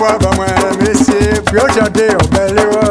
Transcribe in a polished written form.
voix, bah moi, messieurs, puis aujourd'hui, on va aller voir.